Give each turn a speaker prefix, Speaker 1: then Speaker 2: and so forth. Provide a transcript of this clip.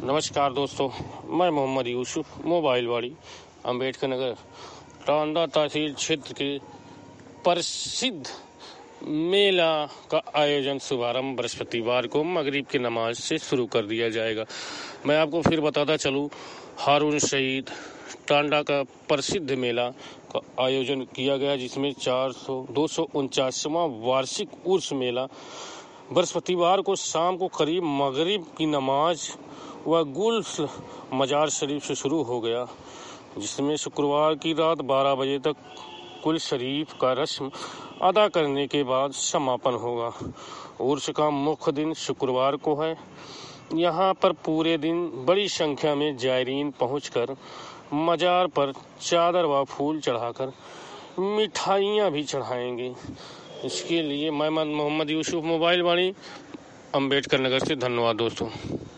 Speaker 1: नमस्कार दोस्तों, मैं मोहम्मद यूसुफ मोबाइल वाड़ी अम्बेडकर नगर टांडा तहसील क्षेत्र के प्रसिद्ध मेला का आयोजन शुभारंभ बृहस्पतिवार को मगरिब की नमाज से शुरू कर दिया जाएगा। मैं आपको फिर बताता चलूँ, हारून शहीद टांडा का प्रसिद्ध मेला का आयोजन किया गया, जिसमें 249वां वार्षिक उर्स मेला बृहस्पतिवार को शाम को करीब मगरिब की नमाज व गुल मजार शरीफ से शुरू हो गया, जिसमें शुक्रवार की रात 12 बजे तक कुल शरीफ का रस्म अदा करने के बाद समापन होगा। उर्स का मुख्य दिन शुक्रवार को है। यहाँ पर पूरे दिन बड़ी संख्या में जायरीन पहुंचकर मजार पर चादर व फूल चढ़ाकर मिठाइयाँ भी चढ़ाएंगे। इसके लिए मैं मोहम्मद यूसुफ मोबाइल वाणी अम्बेडकर नगर से धन्यवाद दोस्तों।